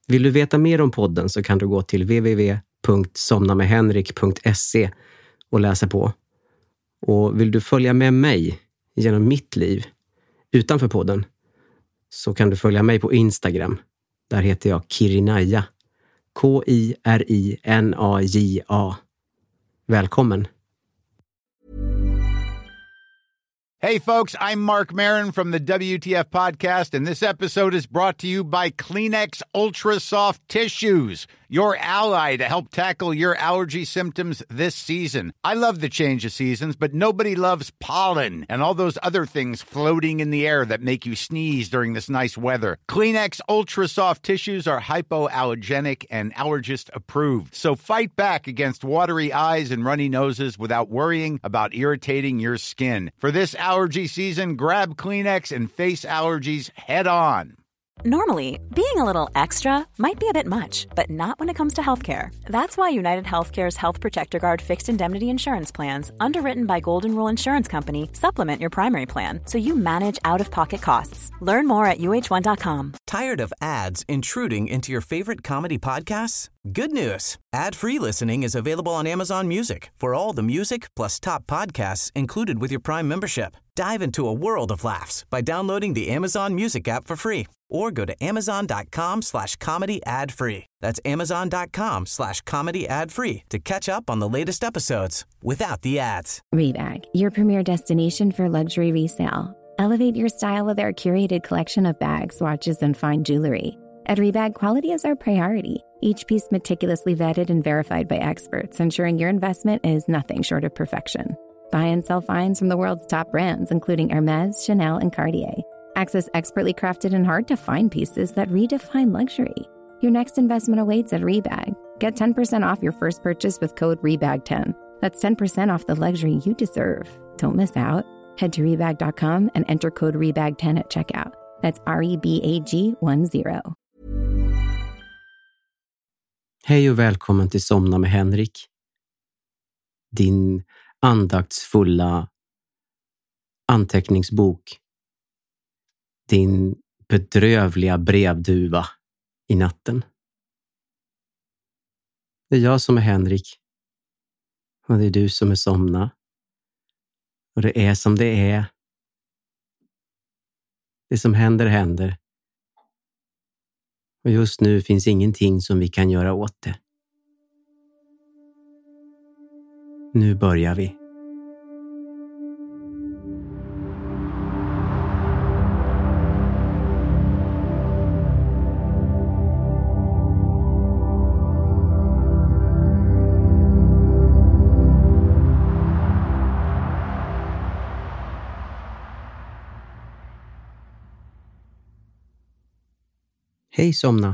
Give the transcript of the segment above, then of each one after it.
Vill du veta mer om podden så kan du gå till www.somnamedhenrik.se och läsa på. Och vill du följa med mig genom mitt liv utanför podden så kan du följa mig på Instagram. Där heter jag Kirinaja. Kirinaja. Välkommen! Hey, folks, I'm Mark Maron from the WTF Podcast, and this episode is brought to you by Kleenex Ultra Soft Tissues, your ally to help tackle your allergy symptoms this season. I love the change of seasons, but nobody loves pollen and all those other things floating in the air that make you sneeze during this nice weather. Kleenex Ultra Soft Tissues are hypoallergenic and allergist approved, so fight back against watery eyes and runny noses without worrying about irritating your skin. For this allergy season, grab Kleenex and face allergies head on. Normally, being a little extra might be a bit much, but not when it comes to healthcare. That's why United Healthcare's Health Protector Guard fixed indemnity insurance plans, underwritten by Golden Rule Insurance Company, supplement your primary plan so you manage out-of-pocket costs. Learn more at uh1.com. Tired of ads intruding into your favorite comedy podcasts? Good news. Ad-free listening is available on Amazon Music for all the music plus top podcasts included with your Prime membership. Dive into a world of laughs by downloading the Amazon Music app for free or go to amazon.com/comedy ad-free. That's amazon.com/comedy ad-free to catch up on the latest episodes without the ads. Rebag, your premier destination for luxury resale. Elevate your style with our curated collection of bags, watches, and fine jewelry. At Rebag, quality is our priority. Each piece meticulously vetted and verified by experts, ensuring your investment is nothing short of perfection. Buy and sell finds from the world's top brands, including Hermes, Chanel, and Cartier. Access expertly crafted and hard-to-find pieces that redefine luxury. Your next investment awaits at Rebag. Get 10% off your first purchase with code REBAG10. That's 10% off the luxury you deserve. Don't miss out. Head to Rebag.com and enter code REBAG10 at checkout. That's REBAG10. Hej och välkommen till Somna med Henrik. Din andaktsfulla anteckningsbok. Din bedrövliga brevduva i natten. Det är jag som är Henrik. Och det är du som är Somna. Och det är som det är. Det som händer händer. Och just nu finns ingenting som vi kan göra åt det. Nu börjar vi. Hej Somna!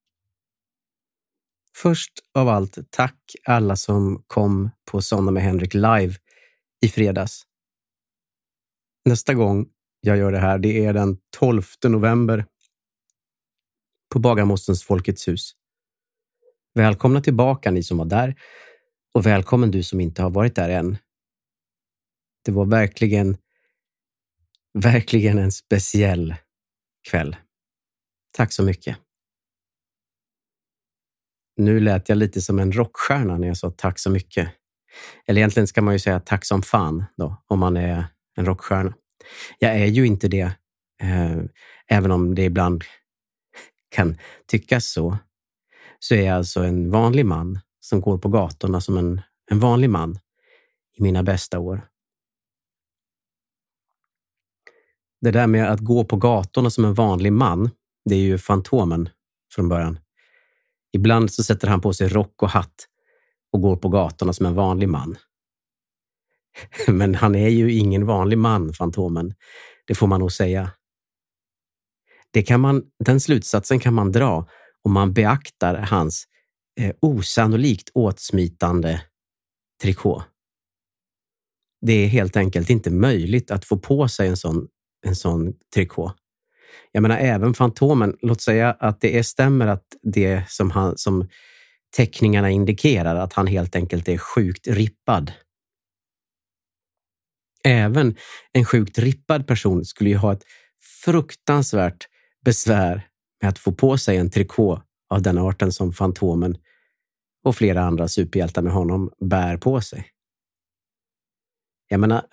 Först av allt, tack alla som kom på Somna med Henrik live i fredags. Nästa gång jag gör det här, det är den 12 november på Bagarmostens Folkets hus. Välkomna tillbaka ni som var där och välkommen du som inte har varit där än. Det var verkligen en speciell kväll. Tack så mycket. Nu lät jag lite som en rockstjärna när jag sa tack så mycket. Eller egentligen ska man ju säga tack som fan då, om man är en rockstjärna. Jag är ju inte det, även om det ibland kan tyckas så. Så är jag alltså en vanlig man som går på gatorna som en vanlig man i mina bästa år. Det där med att gå på gatorna som en vanlig man, det är ju Fantomen från början. Ibland så sätter han på sig rock och hatt och går på gatorna som en vanlig man. Men han är ju ingen vanlig man, Fantomen. Det får man nog säga. Den slutsatsen kan man dra om man beaktar hans osannolikt åtsmitande trikå. Det är helt enkelt inte möjligt att få på sig en sån trikå. Jag menar, även Fantomen, låt säga att det stämmer att det som teckningarna indikerar, att han helt enkelt är sjukt rippad. Även en sjukt rippad person skulle ju ha ett fruktansvärt besvär med att få på sig en trikå av den arten som Fantomen och flera andra superhjältar med honom bär på sig. Jag menar,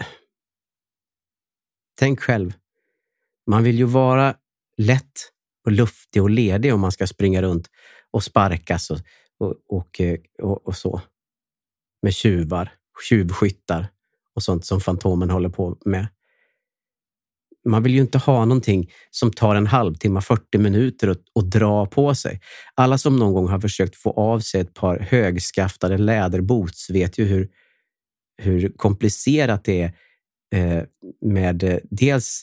tänk själv. Man vill ju vara lätt och luftig och ledig om man ska springa runt och sparkas och så. Med tjuvskyttar och sånt som Fantomen håller på med. Man vill ju inte ha någonting som tar en halvtimme, 40 minuter och dra på sig. Alla som någon gång har försökt få av sig ett par högskaftade läderboots vet ju hur komplicerat det är med dels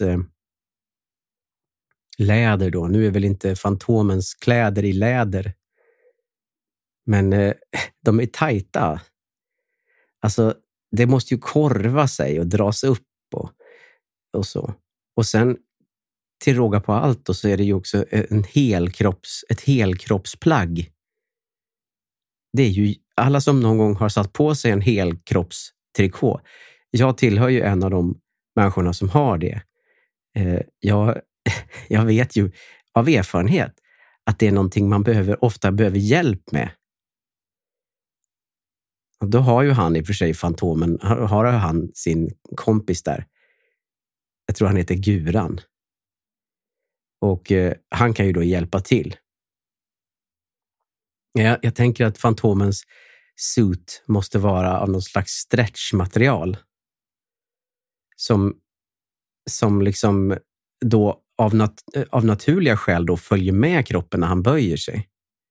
läder då. Nu är väl inte Fantomens kläder i läder. Men de är tajta. Alltså, det måste ju korva sig och dras upp och så. Och sen till råga på allt då, så är det ju också ett helkroppsplagg. Det är ju alla som någon gång har satt på sig en helkroppstrikå. Jag tillhör ju en av de människorna som har det. Jag vet ju av erfarenhet att det är någonting man ofta behöver hjälp med. Och då har ju han i och för sig Fantomen, har han sin kompis där. Jag tror han heter Guran. Och han kan ju då hjälpa till. Jag tänker att Fantomens suit måste vara av någon slags stretchmaterial. Som liksom då av naturliga skäl då följer med kroppen när han böjer sig.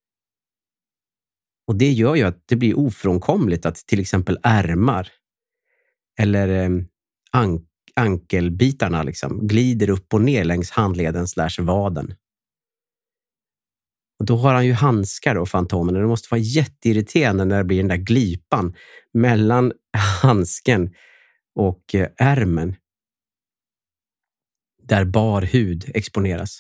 Och det gör ju att det blir ofrånkomligt att till exempel ärmar eller ankelbitarna liksom glider upp och ner längs handleden /vaden. Och då har han ju handskar då, Fantomen. Det måste vara jätteirriterande när det blir den där glipan mellan handsken och ärmen. Där bar hud exponeras.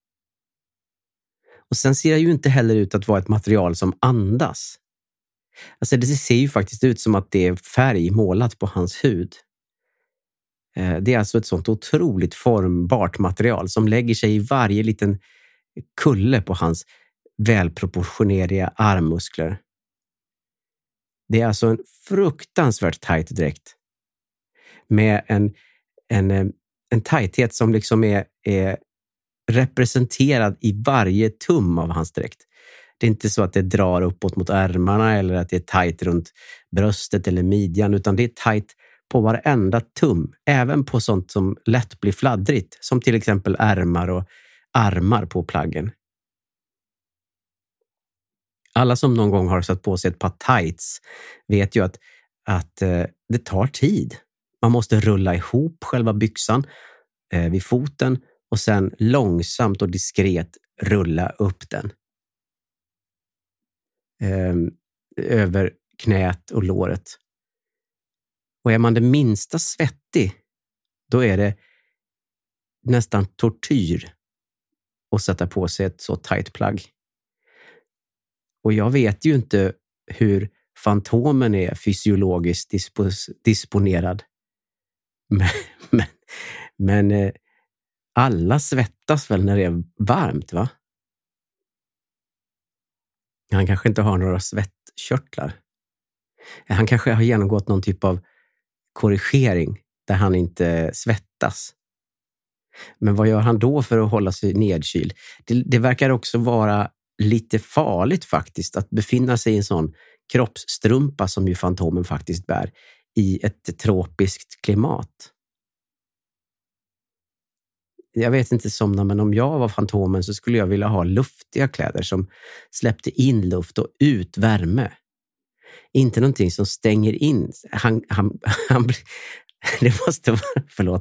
Och sen ser det ju inte heller ut att vara ett material som andas. Alltså det ser ju faktiskt ut som att det är färg målat på hans hud. Det är alltså ett sånt otroligt formbart material som lägger sig i varje liten kulle på hans välproportionerliga armmuskler. Det är alltså en fruktansvärt tajt dräkt. Med en tajthet som liksom är representerad i varje tum av hans dräkt. Det är inte så att det drar uppåt mot ärmarna eller att det är tajt runt bröstet eller midjan, utan det är tajt på varenda tum. Även på sånt som lätt blir fladdrigt, som till exempel ärmar och armar på plaggen. Alla som någon gång har satt på sig ett par tights vet ju att det tar tid. Man måste rulla ihop själva byxan vid foten och sen långsamt och diskret rulla upp den. Över knät och låret. Och är man det minsta svettig, då är det nästan tortyr att sätta på sig ett så tajt plagg. Och jag vet ju inte hur Fantomen är fysiologiskt disponerad. Men alla svettas väl när det är varmt, va? Han kanske inte har några svettkörtlar. Han kanske har genomgått någon typ av korrigering där han inte svettas. Men vad gör han då för att hålla sig nedkyld? Det verkar också vara lite farligt faktiskt att befinna sig i en sån kroppsstrumpa som ju Fantomen faktiskt bär i ett tropiskt klimat. Jag vet inte somna, men om jag var Fantomen så skulle jag vilja ha luftiga kläder som släppte in luft och ut värme. Inte någonting som stänger in. Det måste vara, förlåt.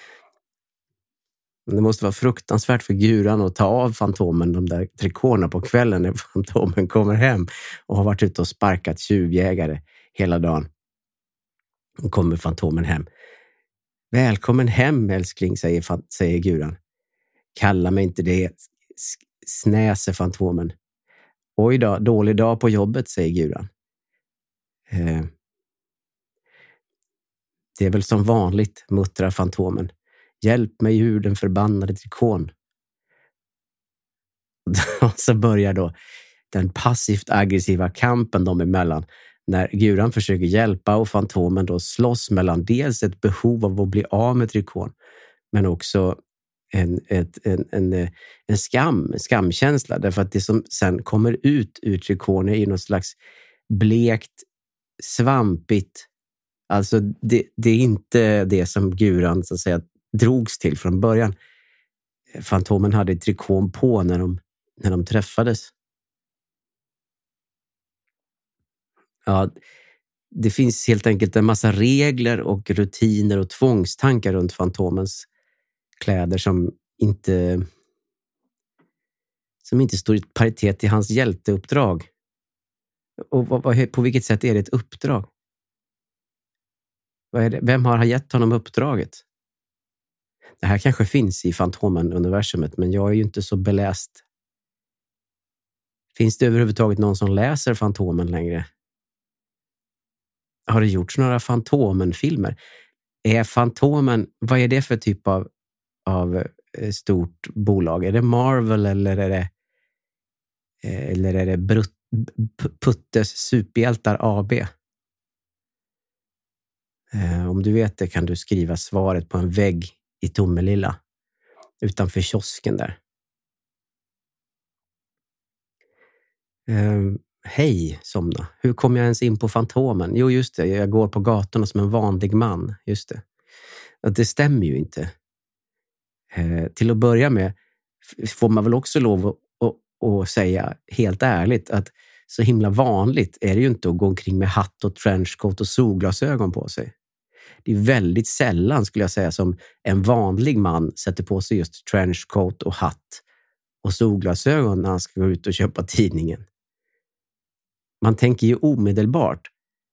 Det måste vara fruktansvärt för Guran att ta av Fantomen de där trikåerna på kvällen när Fantomen kommer hem och har varit ute och sparkat tjuvjägare hela dagen. Och kommer Fantomen hem. Välkommen hem, älskling, säger Guran. Kalla mig inte det, snäser Fantomen. Oj då, dålig dag på jobbet, säger Guran. Det är väl som vanligt, muttrar Fantomen. Hjälp mig ur den förbannade trikån. Och så börjar då den passivt aggressiva kampen dem emellan. När Guran försöker hjälpa och Fantomen då slåss mellan dels ett behov av att bli av med trikån, men också en skamkänsla. Därför att det som sen kommer ut ur trikån är något slags blekt, svampigt. Alltså det är inte det som Guran så att säga drogs till från början. Fantomen hade trikån på när de träffades. Ja, det finns helt enkelt en massa regler och rutiner och tvångstankar runt Fantomens kläder som inte står i paritet till hans hjälteuppdrag. Och på vilket sätt är det ett uppdrag? Vem har gett honom uppdraget? Det här kanske finns i Fantomen-universumet, men jag är ju inte så beläst. Finns det överhuvudtaget någon som läser Fantomen längre? Har det gjorts några Fantomen-filmer? Är Fantomen, vad är det för typ av stort bolag? Är det Marvel eller är det Puttes Superhjältar AB? Om du vet det kan du skriva svaret på en vägg i Tomelilla utanför kiosken där. Hej, Somna. Hur kom jag ens in på Fantomen? Jo, just det. Jag går på gatorna som en vanlig man. Just det. Det stämmer ju inte. Till att börja med får man väl också lov att säga helt ärligt att så himla vanligt är det ju inte att gå omkring med hatt och trenchcoat och solglasögon på sig. Det är väldigt sällan, skulle jag säga, som en vanlig man sätter på sig just trenchcoat och hatt och solglasögon när han ska gå ut och köpa tidningen. Man tänker ju omedelbart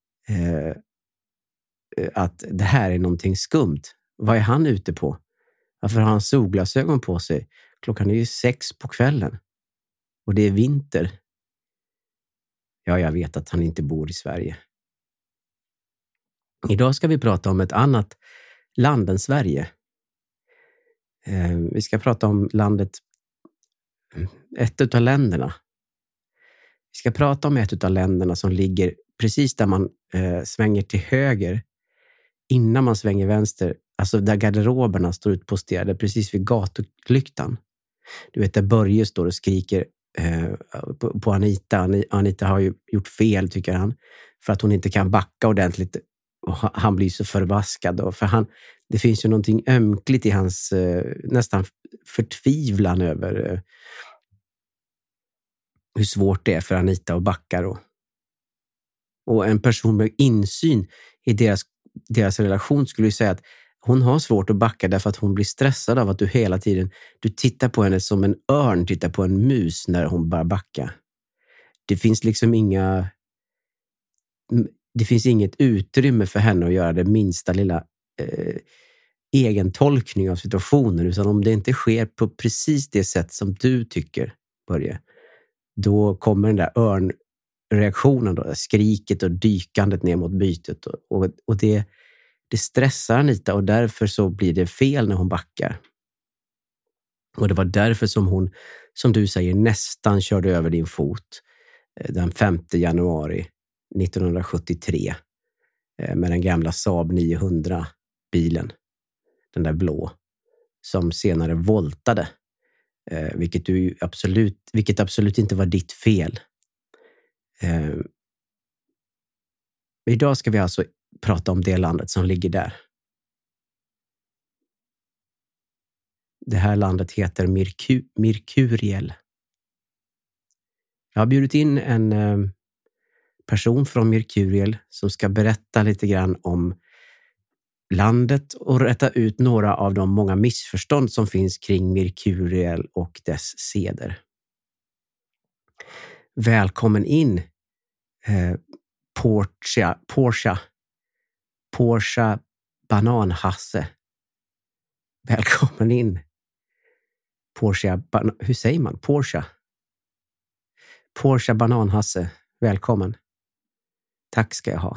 att det här är någonting skumt. Vad är han ute på? Varför har han solglasögon på sig? Klockan är ju 6 på kvällen. Och det är vinter. Ja, jag vet att han inte bor i Sverige. Idag ska vi prata om ett annat land än Sverige. Vi ska prata om ett av länderna. Vi ska prata om ett av länderna som ligger precis där man svänger till höger innan man svänger vänster. Alltså där garderoberna står utposterade precis vid gatlyktan. Du vet där Börje står och skriker på Anita. Anita har ju gjort fel, tycker han, för att hon inte kan backa ordentligt. Och han blir så förvaskad. Och det finns ju någonting ömkligt i hans nästan förtvivlan över hur svårt det är för Anita att backa. Och en person med insyn i deras relation skulle ju säga att hon har svårt att backa därför att hon blir stressad av att du hela tiden tittar på henne som en örn tittar på en mus när hon bara backar. Det finns liksom inget utrymme för henne att göra det minsta lilla egen tolkning av situationen, utan om det inte sker på precis det sätt som du tycker, Börje, då kommer den där örnreaktionen då, skriket och dykandet ner mot bytet och det stressar Anita och därför så blir det fel när hon backar. Och det var därför som hon, som du säger, nästan körde över din fot den 5 januari 1973 med den gamla Saab 900-bilen, den där blå, som senare voltade, vilket absolut inte var ditt fel. Idag ska vi alltså prata om det landet som ligger där. Det här landet heter Mirkuriel. Jag har bjudit in en person från Mirkuriel som ska berätta lite grann om landet och rätta ut några av de många missförstånd som finns kring Mirkuriel och dess seder. Välkommen in, Portia Bananhasse. Välkommen in. Hur säger man? Portia Bananhasse. Välkommen. Tack ska jag ha.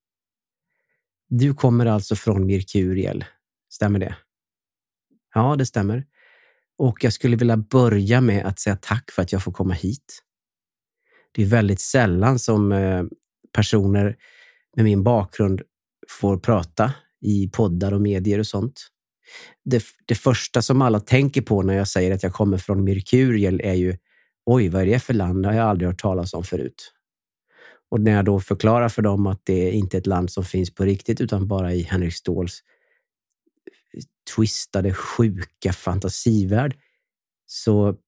Du kommer alltså från Mirkuriel. Stämmer det? Ja, det stämmer. Och jag skulle vilja börja med att säga tack för att jag får komma hit. Det är väldigt sällan som personer med min bakgrund får prata i poddar och medier och sånt. Det första som alla tänker på när jag säger att jag kommer från Merkuriel är ju, oj, vad är det för land? Det har jag aldrig hört talas om förut. Och när jag då förklarar för dem att det är inte ett land som finns på riktigt utan bara i Henrik Ståhls twistade, sjuka fantasivärld, så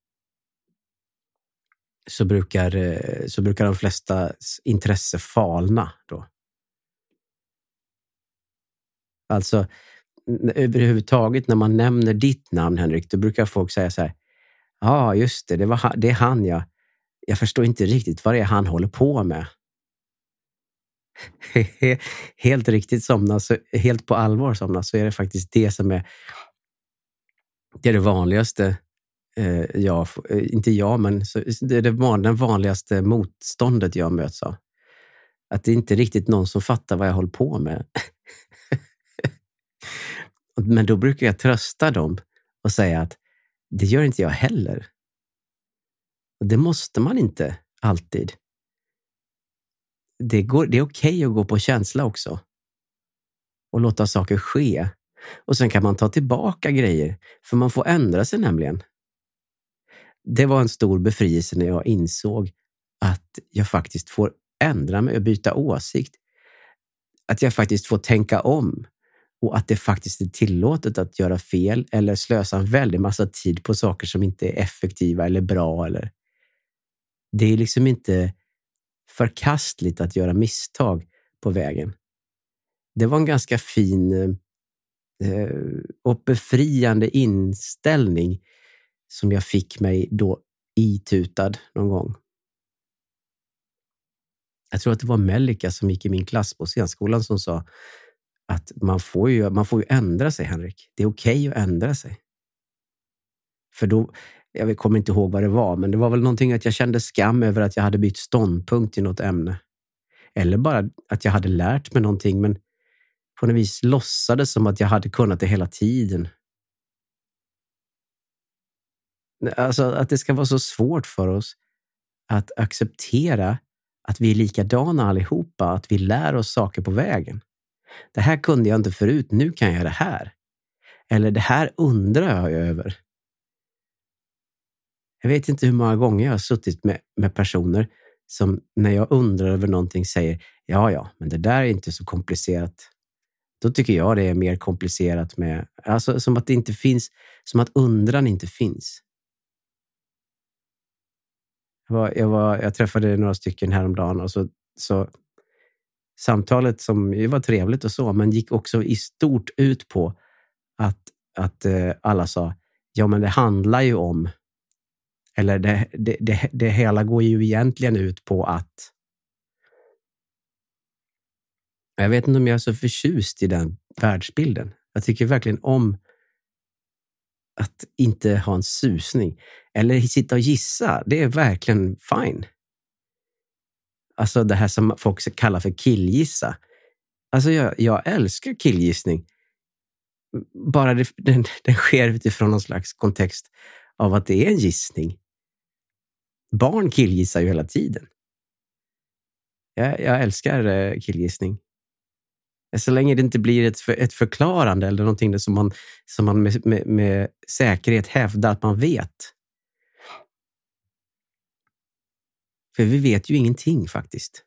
brukar de flesta intresse falna då. Alltså överhuvudtaget när man nämner ditt namn, Henrik, då brukar folk säga så här: ja, just det, det är han, ja. Jag förstår inte riktigt vad det är han håller på med. Helt riktigt somna, så helt på allvar somna, så är det faktiskt det som är det vanligaste. Men det är den vanligaste motståndet jag möts av. Att det inte är riktigt någon som fattar vad jag håller på med. Men då brukar jag trösta dem och säga att det gör inte jag heller. Och det måste man inte alltid. Det är okej att gå på känsla också. Och låta saker ske. Och sen kan man ta tillbaka grejer. För man får ändra sig nämligen. Det var en stor befrielse när jag insåg att jag faktiskt får ändra mig och byta åsikt. Att jag faktiskt får tänka om. Och att det faktiskt är tillåtet att göra fel eller slösa en väldig massa tid på saker som inte är effektiva eller bra. Det är liksom inte förkastligt att göra misstag på vägen. Det var en ganska fin och befriande inställning som jag fick mig då itutad någon gång. Jag tror att det var Melika som gick i min klass på scenskolan som sa att man får ju ändra sig, Henrik. Det är okej att ändra sig. För då, jag kommer inte ihåg vad det var, men det var väl någonting att jag kände skam över att jag hade bytt ståndpunkt i något ämne. Eller bara att jag hade lärt mig någonting, men på något vis låtsades som att jag hade kunnat det hela tiden. Alltså att det ska vara så svårt för oss att acceptera att vi är likadana allihopa, att vi lär oss saker på vägen. Det här kunde jag inte förut, nu kan jag göra det här. Eller det här undrar jag över. Jag vet inte hur många gånger jag har suttit med personer som när jag undrar över någonting säger ja, men det där är inte så komplicerat. Då tycker jag det är mer komplicerat med, alltså som att det inte finns, som att undran inte finns. Jag träffade några stycken häromdagen och så samtalet som var trevligt och så, men gick också i stort ut på att alla sa, ja men det handlar ju om, eller det hela går ju egentligen ut på att. Jag vet inte om jag är så förtjust i den världsbilden. Jag tycker verkligen om att inte ha en susning. Eller sitta och gissa, det är verkligen fine. Alltså det här som folk kallar för killgissa. Alltså jag älskar killgissning. Bara den sker utifrån någon slags kontext av att det är en gissning. Barn killgissar ju hela tiden. Jag älskar killgissning. Så länge det inte blir ett förklarande eller någonting som man med säkerhet hävdar att man vet. För vi vet ju ingenting faktiskt.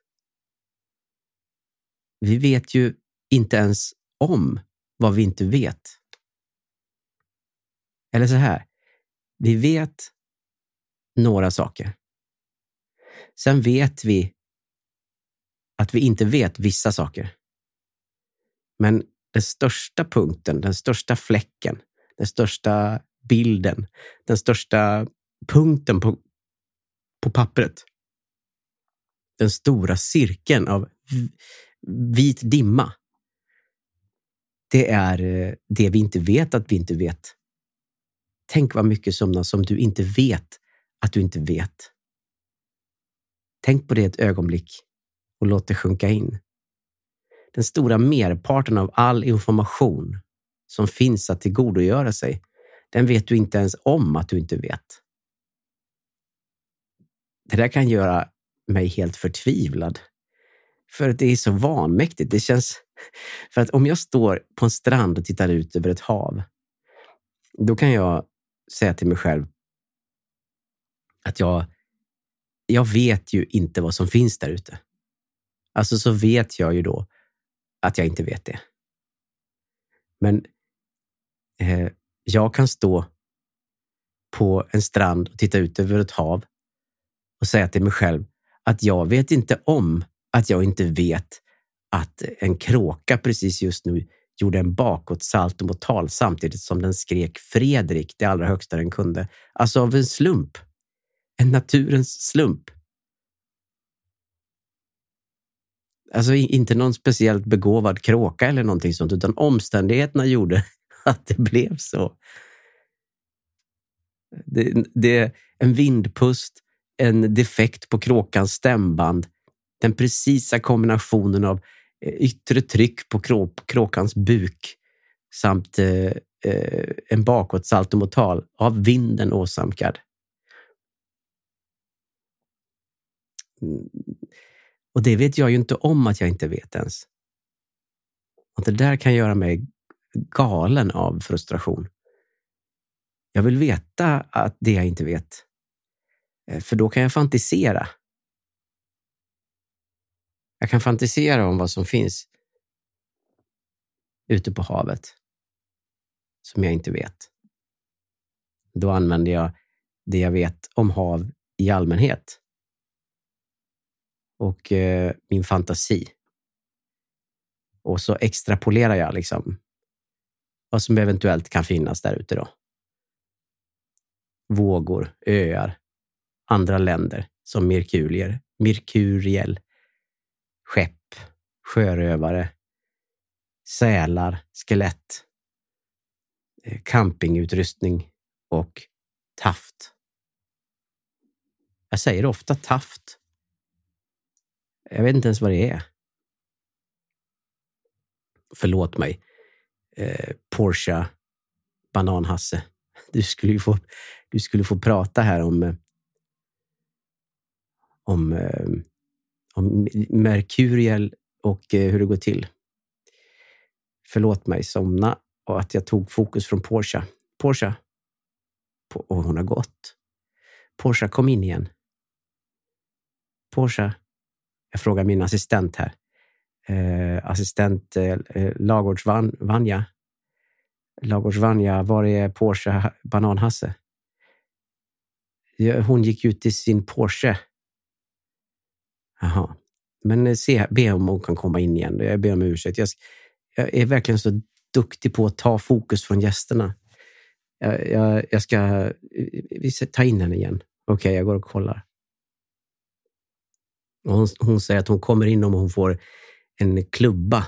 Vi vet ju inte ens om vad vi inte vet. Eller så här. Vi vet några saker. Sen vet vi att vi inte vet vissa saker. Men den största punkten, den största fläcken, den största bilden, den största punkten på pappret, den stora cirkeln av vit dimma, det är det vi inte vet att vi inte vet. Tänk vad mycket som du inte vet att du inte vet. Tänk på det ett ögonblick och låt det sjunka in. Den stora merparten av all information som finns att tillgodogöra sig, den vet du inte ens om att du inte vet. Det där kan göra mig helt förtvivlad. För att det är så vanmäktigt. Det känns... För att om jag står på en strand och tittar ut över ett hav, då kan jag säga till mig själv att jag vet ju inte vad som finns där ute. Alltså så vet jag ju då att jag inte vet det. Men jag kan stå på en strand och titta ut över ett hav och säga till mig själv att jag vet inte om att jag inte vet att en kråka precis just nu gjorde en bakåt saltomortal samtidigt som den skrek Fredrik det allra högsta den kunde. Alltså av en slump. En naturens slump. Alltså inte någon speciellt begåvad kråka eller någonting sånt, utan omständigheterna gjorde att det blev så. Det är en vindpust, en defekt på kråkans stämband, den precisa kombinationen av yttre tryck på kråkans buk samt en bakåt saltomortal av vinden åsamkad. Och det vet jag ju inte om att jag inte vet ens. Och det där kan göra mig galen av frustration. Jag vill veta att det jag inte vet. För då kan jag fantisera. Jag kan fantisera om vad som finns ute på havet som jag inte vet. Då använder jag det jag vet om hav i allmänhet. Och min fantasi. Och så extrapolerar jag liksom vad som eventuellt kan finnas där ute då. Vågor, öar, andra länder som Merkuriel, skepp, sjörövare, sälar, skelett, campingutrustning och taft. Jag säger ofta taft. Jag vet inte ens vad det är. Förlåt mig. Porsche, bananhasse. Du skulle få prata här om Merkuriel och hur det går till. Förlåt mig, somna och att jag tog fokus från Porsche. Och hon har gått. Porsche, kom in igen. Porsche. Jag frågar min assistent här. Lagårdsvanja. Lagårdsvanja, var är Porsche bananhasse? Hon gick ut till sin Porsche. Jaha. Men be om hon kan komma in igen. Jag ber om ursäkt. Jag är verkligen så duktig på att ta fokus från gästerna. Jag ska ta in henne igen. Okej, jag går och kollar. Och hon säger att hon kommer in om hon får en klubba.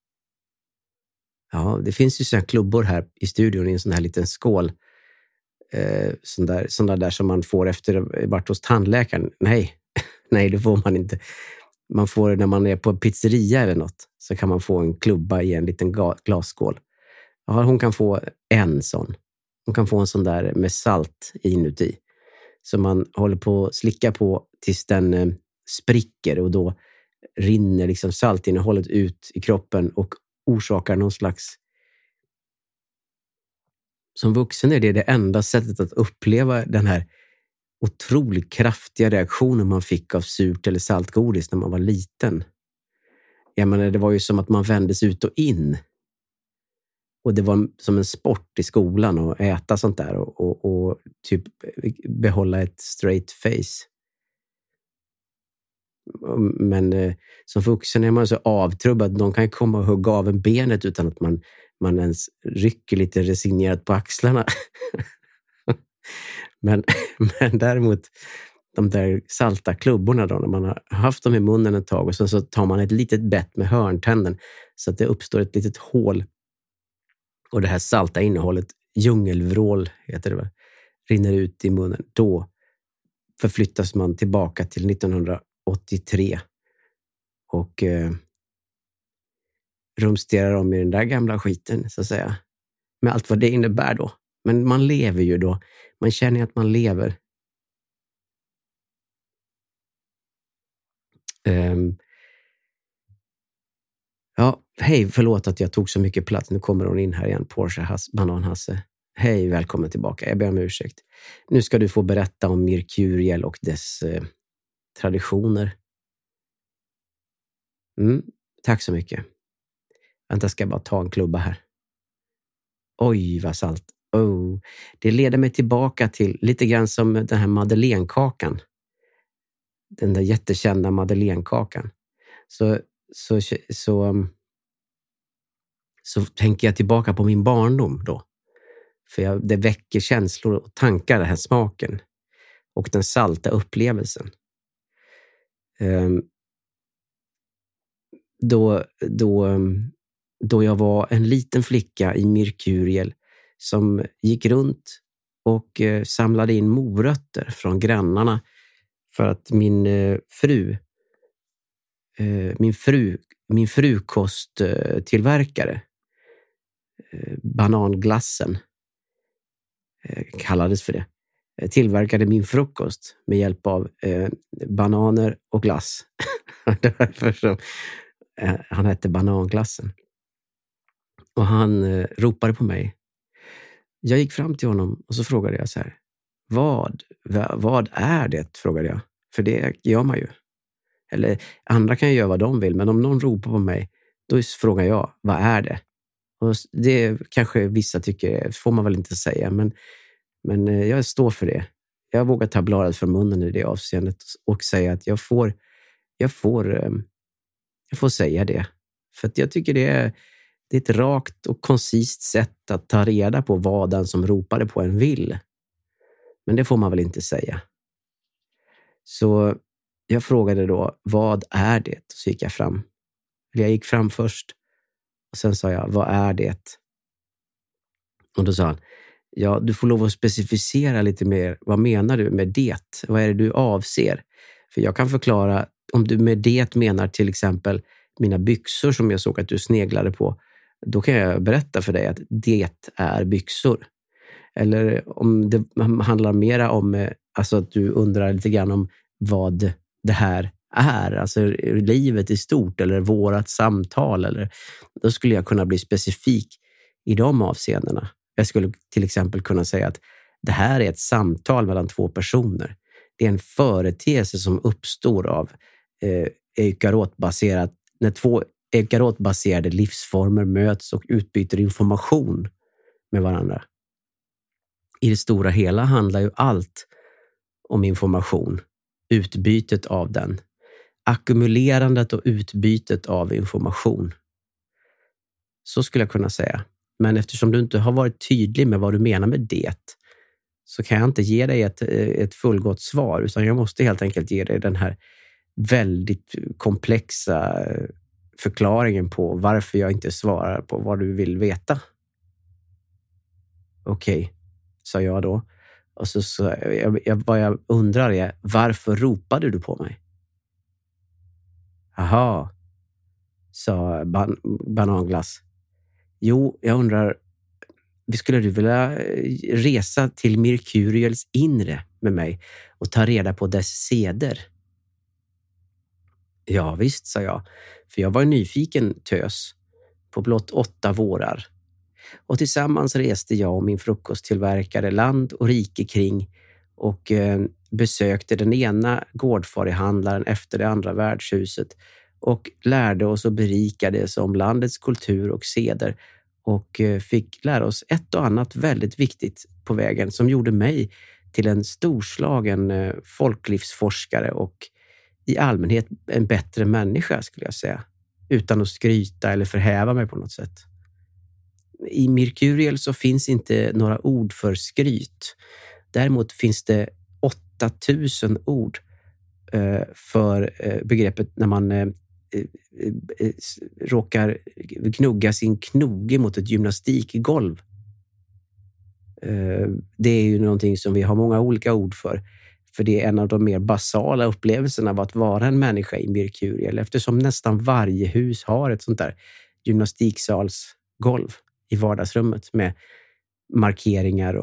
Ja, det finns ju sådana klubbor här i studion i en sån här liten skål. Sådana där som man får efter varit hos tandläkaren. Nej, det får man inte. Man får när man är på en pizzeria eller något. Så kan man få en klubba i en liten glasskål. Ja, hon kan få en sån. Hon kan få en sån där med salt inuti. Som man håller på att slicka på tills den spricker. Och då rinner liksom saltinnehållet ut i kroppen och orsakar någon slags... Som vuxen är det enda sättet att uppleva den här otroligt kraftiga reaktionen man fick av surt eller saltgodis när man var liten. Jag menar, det var ju som att man vändes ut och in. Och det var som en sport i skolan att äta sånt där och typ behålla ett straight face. Men som vuxen är man så avtrubbad. De kan ju komma och hugga av en benet utan att man ens rycker lite resignerat på axlarna. men däremot de där salta klubborna då, när man har haft dem i munnen ett tag och så tar man ett litet bett med hörntänden så att det uppstår ett litet hål och det här salta innehållet, djungelvrål heter det väl, rinner ut i munnen. Då förflyttas man tillbaka till 1983 och rumsterar om i den där gamla skiten så att säga. Med allt vad det innebär då. Men man lever ju då. Man känner att man lever. Ja, hej, förlåt att jag tog så mycket plats. Nu kommer hon in här igen, Porsche Banan-Hasse. Hej, välkommen tillbaka. Jag ber om ursäkt. Nu ska du få berätta om Merkuriel och dess traditioner. Tack så mycket. Vänta, ska jag bara ta en klubba här. Oj, vad salt. Oh, det leder mig tillbaka till lite grann som den här madeleinekakan. Den där jättekända madeleinekakan. Så tänker jag tillbaka på min barndom då. För det väcker känslor och tankar, den här smaken. Och den salta upplevelsen. Då jag var en liten flicka i Merkuriel som gick runt och samlade in morötter från grannarna för att min frukosttillverkare, bananglassen kallades för det, tillverkade min frukost med hjälp av bananer och glass. Det var därför som han hette Bananglassen. Och han ropade på mig. Jag gick fram till honom och så frågade jag så här. Vad är det? Frågade jag. För det gör man ju. Eller andra kan ju göra vad de vill. Men om någon ropar på mig, då frågar jag, vad är det? Och det kanske vissa tycker, får man väl inte säga. Men jag står för det. Jag vågar ta bladet från munnen i det avseendet och säga att jag får säga det. För att jag tycker det är ett rakt och koncist sätt att ta reda på vad den som ropade på en vill. Men det får man väl inte säga. Så jag frågade då, vad är det? Så gick jag fram. Jag gick fram först. Och sen sa jag, vad är det? Och då sa han, ja, du får lov att specificera lite mer. Vad menar du med det? Vad är det du avser? För jag kan förklara, om du med det menar till exempel mina byxor som jag såg att du sneglade på. Då kan jag berätta för dig att det är byxor. Eller om det handlar mera om, alltså att du undrar lite grann om vad det här är. Alltså livet i stort eller vårat samtal. Eller, då skulle jag kunna bli specifik i de avseendena. Jag skulle till exempel kunna säga att det här är ett samtal mellan två personer. Det är en företeelse som uppstår av eukarotbaserat, när två eukarotbaserade livsformer möts och utbyter information med varandra. I det stora hela handlar ju allt om information. Utbytet av den. Ackumulerandet och utbytet av information. Så skulle jag kunna säga. Men eftersom du inte har varit tydlig med vad du menar med det, så kan jag inte ge dig ett fullgott svar, utan jag måste helt enkelt ge dig den här väldigt komplexa förklaringen på varför jag inte svarar på vad du vill veta. Okej, sa jag då. Och så vad jag undrar är, varför ropade du på mig? Aha, sa Bananglass. Jo, jag undrar, skulle du vilja resa till Merkuriels inre med mig och ta reda på dess seder? Ja visst, sa jag, för jag var en nyfiken tös på blott 8 vårar. Och tillsammans reste jag och min frukosttillverkare land och rike kring och besökte den ena gårdfarihandlaren efter det andra värdshuset och lärde oss och berikades om landets kultur och seder och fick lära oss ett och annat väldigt viktigt på vägen som gjorde mig till en storslagen folklivsforskare och i allmänhet en bättre människa, skulle jag säga, utan att skryta eller förhäva mig på något sätt. I Merkuriel så finns inte några ord för skryt. Däremot finns det 8000 ord för begreppet när man råkar knugga sin knoge mot ett gymnastikgolv. Det är ju någonting som vi har många olika ord för. För det är en av de mer basala upplevelserna av att vara en människa i Merkuriel. Eftersom nästan varje hus har ett sånt där gymnastiksalsgolv i vardagsrummet med markeringar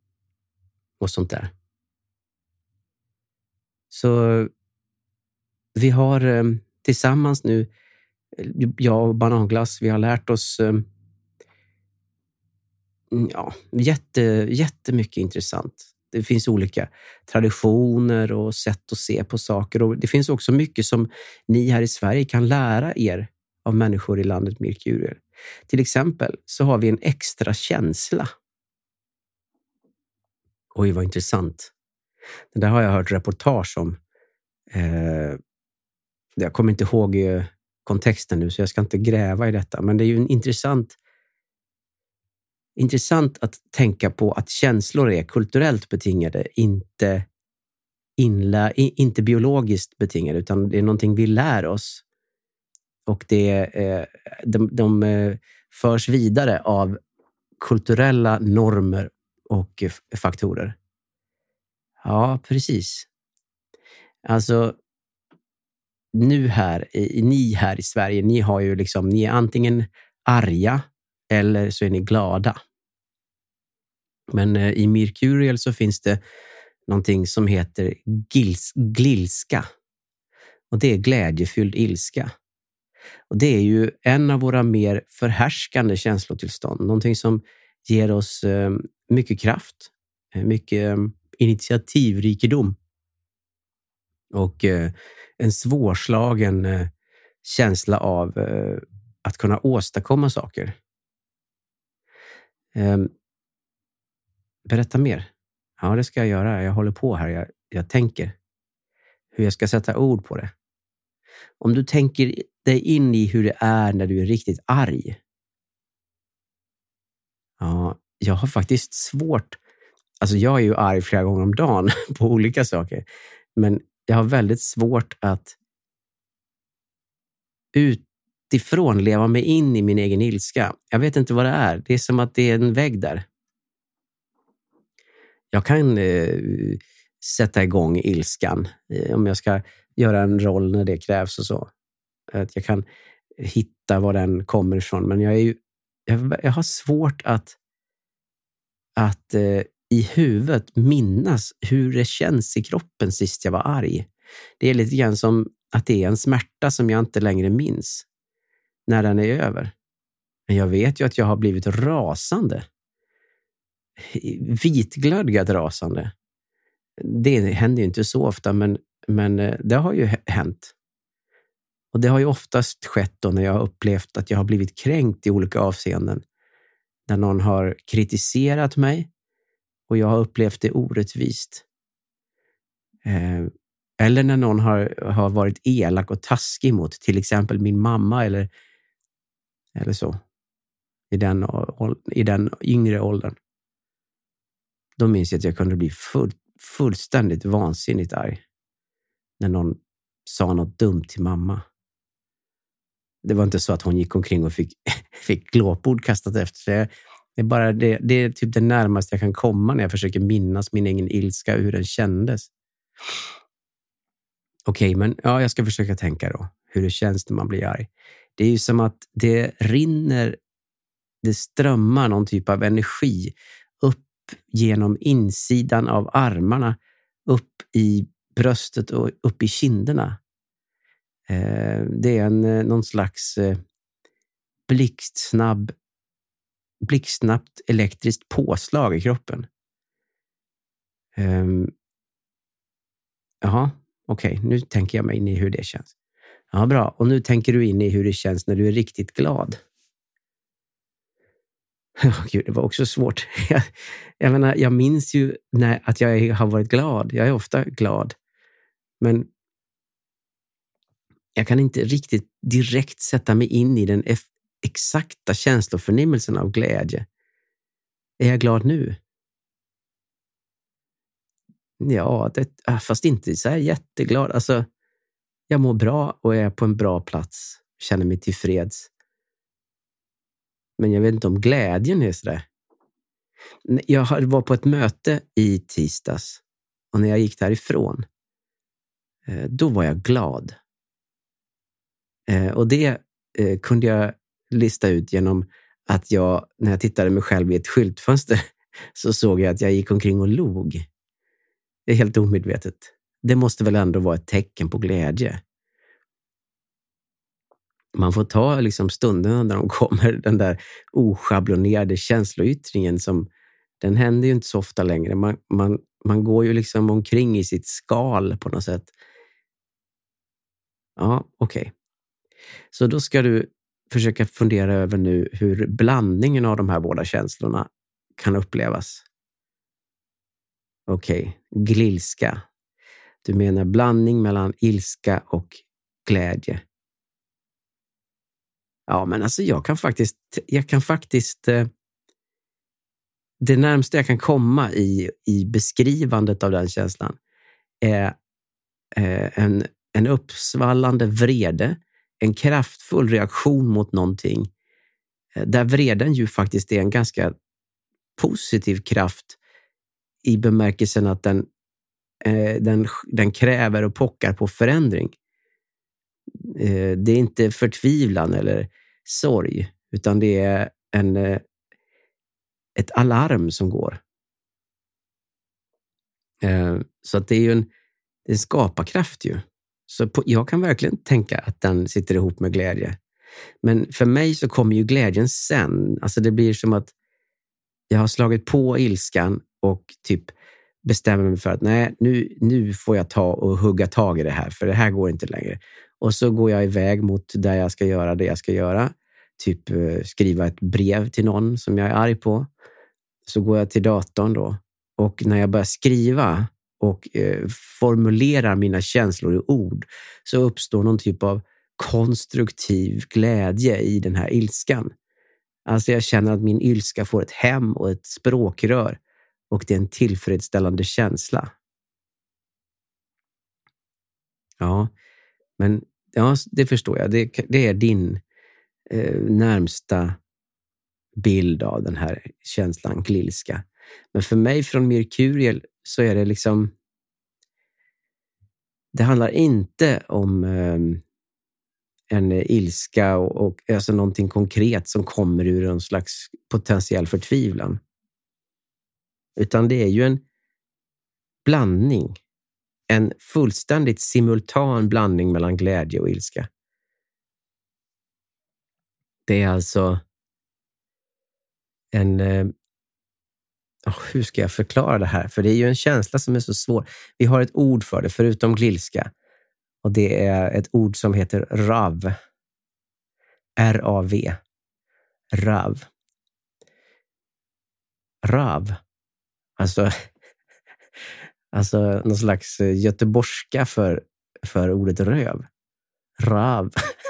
och sånt där. Så vi har tillsammans nu, jag och Bananglass, vi har lärt oss jättemycket intressant. Det finns olika traditioner och sätt att se på saker. Och det finns också mycket som ni här i Sverige kan lära er av människor i landet Merkurial. Till exempel så har vi en extra känsla. Oj, vad intressant. Det där har jag hört reportage om. Jag kommer inte ihåg kontexten nu, så jag ska inte gräva i detta. Men det är ju en intressant att tänka på att känslor är kulturellt betingade, inte biologiskt betingade, utan det är någonting vi lär oss. Och de förs vidare av kulturella normer och faktorer. Ja, precis. Alltså, ni här i Sverige, ni har ju liksom, ni är antingen arga eller så är ni glada. Men i Merkurial så finns det någonting som heter glilska. Och det är glädjefylld ilska. Och det är ju en av våra mer förhärskande känslotillstånd. Någonting som ger oss mycket kraft, mycket initiativrikedom. Och en svårslagen känsla av att kunna åstadkomma saker. Berätta mer. Ja, det ska jag göra. Jag håller på här. Jag tänker hur jag ska sätta ord på det. Om du tänker dig in i hur det är när du är riktigt arg. Ja, jag har faktiskt svårt. Alltså jag är ju arg flera gånger om dagen på olika saker. Men jag har väldigt svårt att utifrån leva mig in i min egen ilska. Jag vet inte vad det är. Det är som att det är en vägg där. Jag kan sätta igång ilskan om jag ska göra en roll när det krävs och så. Att jag kan hitta var den kommer ifrån. Men jag har svårt att i huvudet minnas hur det känns i kroppen sist jag var arg. Det är lite grann som att det är en smärta som jag inte längre minns när den är över. Men jag vet ju att jag har blivit rasande. Vitglödgat rasande. Det händer ju inte så ofta, men det har ju hänt. Och det har ju oftast skett då när jag har upplevt att jag har blivit kränkt i olika avseenden. När någon har kritiserat mig och jag har upplevt det orättvist. Eller när någon har varit elak och taskig mot till exempel min mamma eller så. I den yngre åldern. Då minns jag att jag kunde bli fullständigt vansinnigt arg. När någon sa något dumt till mamma. Det var inte så att hon gick omkring och fick glåpord kastat efter sig. Det är typ det närmaste jag kan komma när jag försöker minnas min egen ilska, hur den kändes. Okej, men ja, jag ska försöka tänka då. Hur det känns när man blir arg. Det är ju som att det strömmar någon typ av energi upp genom insidan av armarna, upp i bröstet och upp i kinderna. Det är någon slags blixtsnabbt elektriskt påslag i kroppen. Jaha, okej, nu tänker jag mig in i hur det känns. Ja, bra. Och nu tänker du in i hur det känns när du är riktigt glad. Gud, det var också svårt. Jag menar, jag minns ju att jag har varit glad. Jag är ofta glad. Men jag kan inte riktigt direkt sätta mig in i den exakta känsloförnimmelsen av glädje. Är jag glad nu? Ja, fast inte så här jätteglad. Alltså, jag mår bra och är på en bra plats. Känner mig tillfreds. Men jag vet inte om glädjen är sådär. Jag var på ett möte i tisdags. Och när jag gick därifrån, då var jag glad. Och det kunde jag lista ut genom att när jag tittade mig själv i ett skyltfönster, så såg jag att jag gick omkring och log. Det är helt omedvetet. Det måste väl ändå vara ett tecken på glädje. man får ta liksom stunderna när de kommer, den där oschablonnerade känsloyttringen som, den händer ju inte så ofta längre. Man går ju liksom omkring i sitt skal på något sätt. Ja, okej. Så då ska du försöka fundera över nu hur blandningen av de här båda känslorna kan upplevas. Okej, glilska. Du menar blandning mellan ilska och glädje. Ja, men alltså jag kan faktiskt det närmaste jag kan komma i beskrivandet av den känslan är en uppsvallande vrede, en kraftfull reaktion mot någonting, där vreden ju faktiskt är en ganska positiv kraft i bemärkelsen att den kräver och pockar på förändring. Det är inte förtvivlan eller sorg, utan det är ett alarm som går. Så att det är ju en skaparkraft ju. Så jag kan verkligen tänka att den sitter ihop med glädje. Men för mig så kommer ju glädjen sen. Alltså det blir som att jag har slagit på ilskan och typ bestämmer mig för att nej, nu får jag ta och hugga tag i det här, för det här går inte längre. Och så går jag iväg mot där jag ska göra det jag ska göra. Typ skriva ett brev till någon som jag är arg på. Så går jag till datorn då. Och när jag börjar skriva och formulerar mina känslor i ord, så uppstår någon typ av konstruktiv glädje i den här ilskan. Alltså jag känner att min ilska får ett hem och ett språkrör, och det är en tillfredsställande känsla. Ja, men ja, det förstår jag. Det är din närmsta bild av den här känslan glilska. Men för mig från Merkuriel så är det liksom, det handlar inte om en ilska och alltså någonting konkret som kommer ur en slags potentiell förtvivlan. Utan det är ju en blandning. En fullständigt simultan blandning mellan glädje och ilska. Det är alltså hur ska jag förklara det här? För det är ju en känsla som är så svår. Vi har ett ord för det förutom glilska. Och det är ett ord som heter rav. R-A-V. Rav. Rav. Alltså någon slags göteborgska för ordet röv. Rav.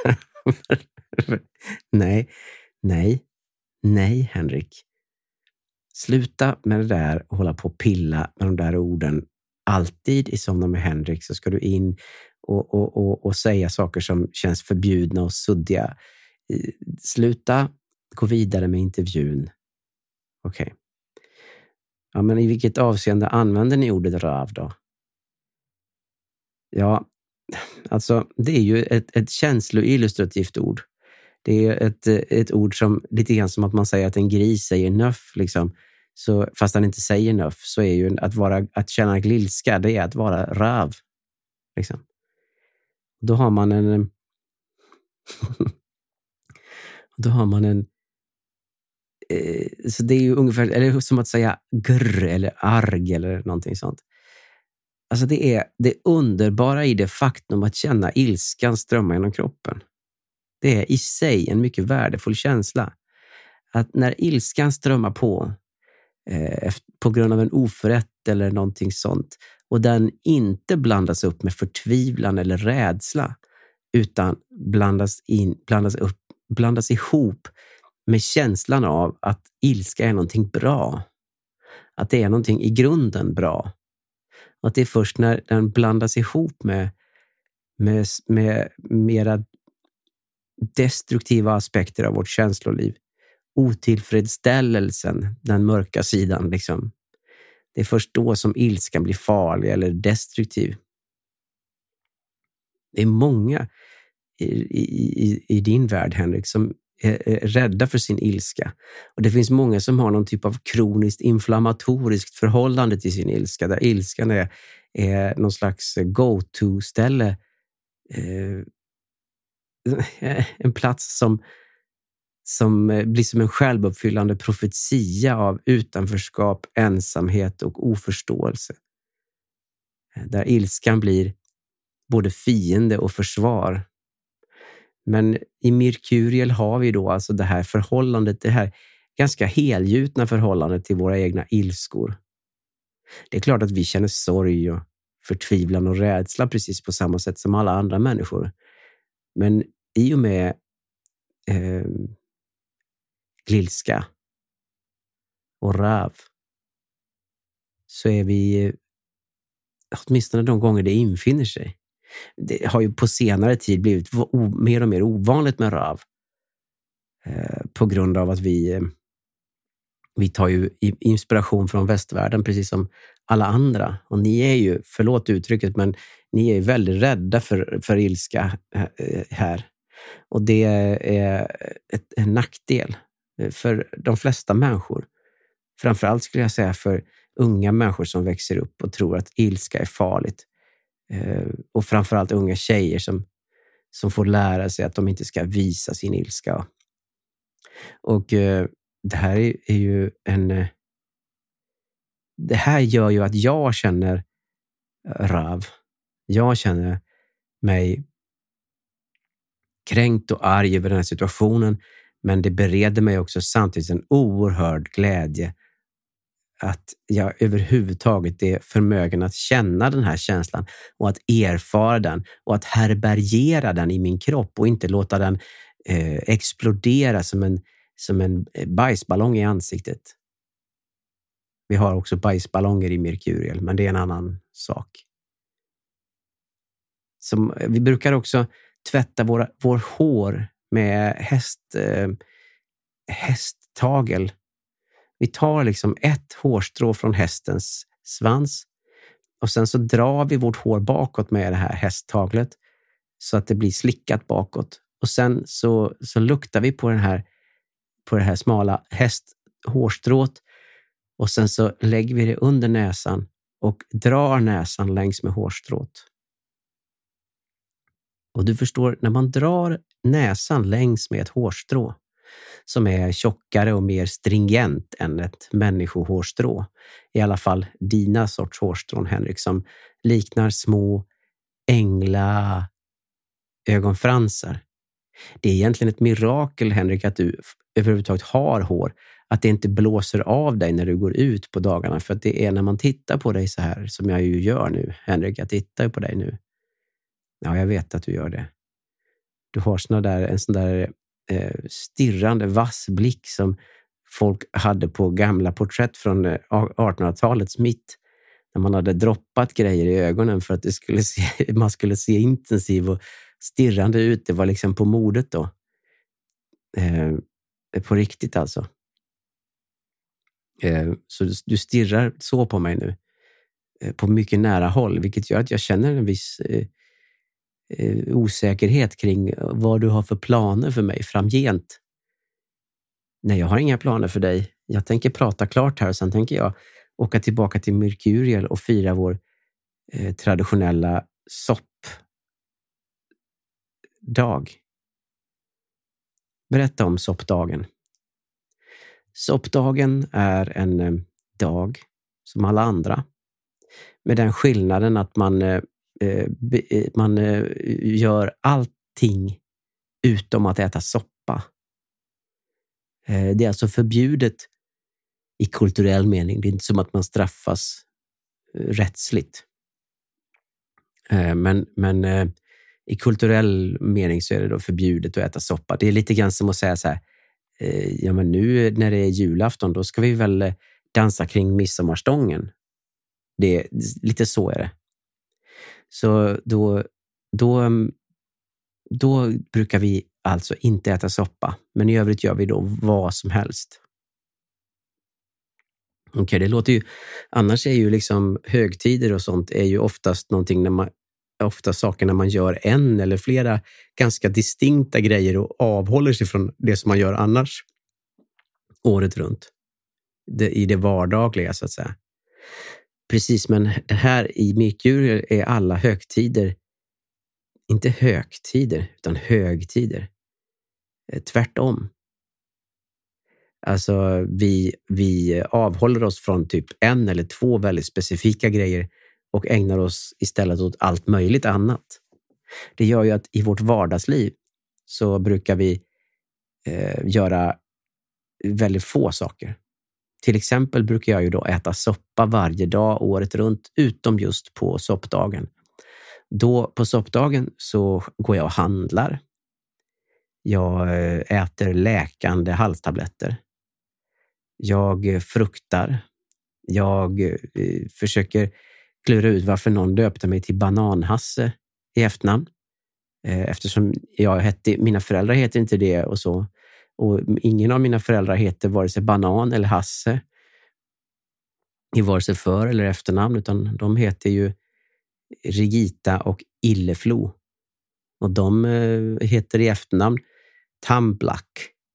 Nej, Henrik. Sluta med det där och hålla på och pilla med de där orden. Alltid i Somna med Henrik så ska du in och säga saker som känns förbjudna och suddiga. Sluta, gå vidare med intervjun. Okej. Ja, men i vilket avseende använder ni ordet rav då? Ja, alltså det är ju ett känsloillustrativt ord. Det är ett ord som lite grann som att man säger att en gris säger nöff liksom. Så fast han inte säger nöff, så är ju att känna glilska, det är att vara rav liksom. Då har man en så det är ju ungefär, eller som att säga grr eller arg eller någonting sånt. Alltså det är det underbara i det faktum att känna ilskan strömma genom kroppen. Det är i sig en mycket värdefull känsla. Att när ilskan strömmar på grund av en oförrätt eller någonting sånt, och den inte blandas upp med förtvivlan eller rädsla, utan blandas ihop med känslan av att ilska är någonting bra. Att det är någonting i grunden bra. Och att det är först när den blandas ihop med mera destruktiva aspekter av vårt känsloliv. Otillfredsställelsen, den mörka sidan liksom. Det är först då som ilskan blir farlig eller destruktiv. Det är många i din värld, Henrik, som är rädda för sin ilska. Och det finns många som har någon typ av kroniskt inflammatoriskt förhållande till sin ilska, där ilskan är någon slags go-to-ställe en plats som blir som en självuppfyllande profetia av utanförskap, ensamhet och oförståelse. Där ilskan blir både fiende och försvar. Men i Merkuriel har vi då alltså det här förhållandet, det här ganska helgjutna förhållandet till våra egna ilskor. Det är klart att vi känner sorg och förtvivlan och rädsla precis på samma sätt som alla andra människor. Men i och med glilska och rav så är vi, åtminstone de gånger det infinner sig. Det har ju på senare tid blivit mer och mer ovanligt med rav. På grund av att vi tar ju inspiration från västvärlden precis som alla andra. Och ni är ju, förlåt uttrycket, men ni är ju väldigt rädda för ilska här. Och det är en nackdel för de flesta människor. Framförallt skulle jag säga för unga människor som växer upp och tror att ilska är farligt. Och framförallt unga tjejer som får lära sig att de inte ska visa sin ilska. Och det här är ju det här gör ju att jag känner rav. Jag känner mig kränkt och arg över den här situationen, men det bereder mig också samtidigt en oerhörd glädje att jag överhuvudtaget är förmögen att känna den här känslan och att erfara den och att härbärgera den i min kropp och inte låta den explodera som en bajsballong i ansiktet. Vi har också bajsballonger i Merkuriel, men det är en annan sak. Vi brukar också tvätta vår hår med hästtagel. Vi tar liksom ett hårstrå från hästens svans och sen så drar vi vårt hår bakåt med det här hästtaglet så att det blir slickat bakåt. Och sen så luktar vi på det här smala hästhårstrået och sen så lägger vi det under näsan och drar näsan längs med hårstrået. Och du förstår, när man drar näsan längs med ett hårstrå som är tjockare och mer stringent än ett människohårstrå, i alla fall dina sorts hårstrån, Henrik, som liknar små ögonfransar. Det är egentligen ett mirakel, Henrik, att du överhuvudtaget har hår. Att det inte blåser av dig när du går ut på dagarna. För att det är när man tittar på dig så här, som jag ju gör nu, Henrik, jag tittar på dig nu. Ja, jag vet att du gör det. Du har en sån där stirrande vass blick som folk hade på gamla porträtt från 1800-talets mitt. När man hade droppat grejer i ögonen för att man skulle se intensiv och stirrande ut. Det var liksom på modet då. På riktigt alltså. Så du stirrar så på mig nu. På mycket nära håll. Vilket gör att jag känner en viss osäkerhet kring vad du har för planer för mig framgent. Nej, jag har inga planer för dig. Jag tänker prata klart här och sen tänker jag åka tillbaka till Merkuriel och fira vår traditionella soppdag. Berätta om soppdagen. Soppdagen är en dag som alla andra. Med den skillnaden att man gör allting utom att äta soppa. Det är alltså förbjudet i kulturell mening. Det är inte som att man straffas rättsligt. Men i kulturell mening så är det då förbjudet att äta soppa. Det är lite grann som att säga så här, ja men nu när det är julafton då ska vi väl dansa kring midsommarstången. Det är lite så är det. Så då brukar vi alltså inte äta soppa. Men i övrigt gör vi då vad som helst. Okej, det låter ju... Annars är ju liksom högtider och sånt är ju oftast någonting ofta saker när man gör en eller flera ganska distinkta grejer och avhåller sig från det som man gör annars året runt. I det vardagliga så att säga. Precis, men det här i Merkuriel är alla högtider Inte högtider, utan högtider. Tvärtom. Alltså vi avhåller oss från typ 1 eller 2 väldigt specifika grejer och ägnar oss istället åt allt möjligt annat. Det gör ju att i vårt vardagsliv så brukar vi göra väldigt få saker. Till exempel brukar jag ju då äta soppa varje dag året runt, utom just på soppdagen. Då på soppdagen så går jag och handlar. Jag äter läkande halstabletter. Jag fruktar. Jag försöker klura ut varför någon döpte mig till Bananhasse i efternamn. Eftersom mina föräldrar heter inte det och så. Och ingen av mina föräldrar heter vare sig Banan eller Hasse i vare sig för- eller efternamn, utan de heter ju Rigita och Illeflo. Och de heter i efternamn Tamblack.